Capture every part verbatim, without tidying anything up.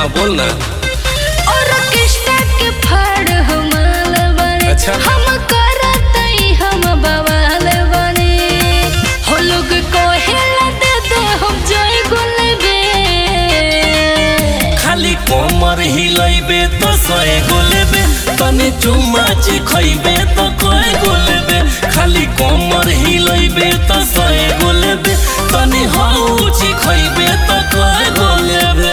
बोल ना। और किस्ता के फाड़ हमाल बने अच्छा। हम करतई हम बवाल बने हो लोग कहेला दे दे हम जय गुलबे खाली कोमर हिलैबे तो सए गोलेबे तनी चुम्मा चिखैबे तो कए गोलेबे खाली कोमर हिलैबे तो सए गोलेबे तनी हौ चिखैबे तो कए गोलेबे।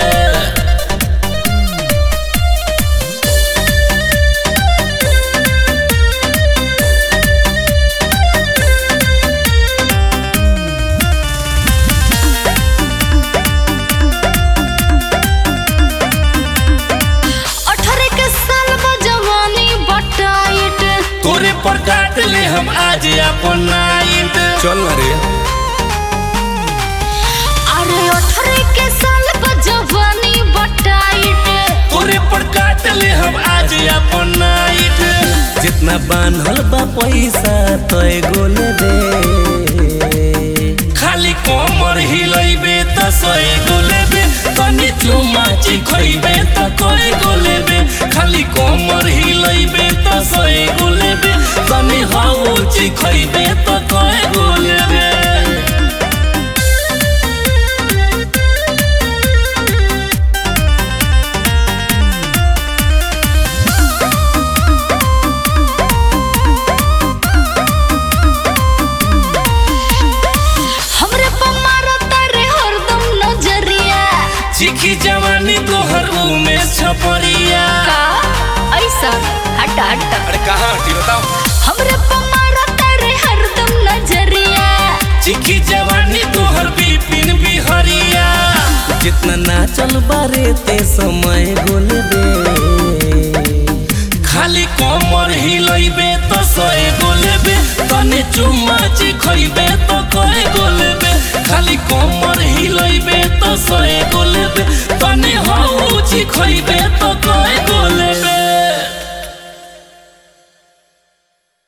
तोरे पर काट ले हम आज अपन नाइट चल ना रे। अरे अठारह के साल का जवानी बटाइट तोरे पर काट ले हम आज अपन नाइट जितना बान्हल बा पैसा तय गोले दे खाली कोमर हिलैबे त सए गोलेबे तनी चुम्मा चिखैबे त कए गोलेबे खाली कोमर हिलैबे त सए गोलेबे तनी हौ चिखैबे त कए गोलेबे। चिखी जवानी तोहर उमेश छपरिया का ऐसा हट हट अरे कहाँ हटी बताओ हमरे पमारा तारे हरदम नजरिया चिखी जवानी तोहर बिपिन बिहरिया जितना नाचल बारे ते समय गोल दे खाली कोमर हिलैबे तो सए गोलेबे तनी चुम्मा चिखैबे तो कए गोलेबे खाली कोमर हिलैबे तो सए गोलेबे तनी हौ चिखैबे तो कए गोलेबे।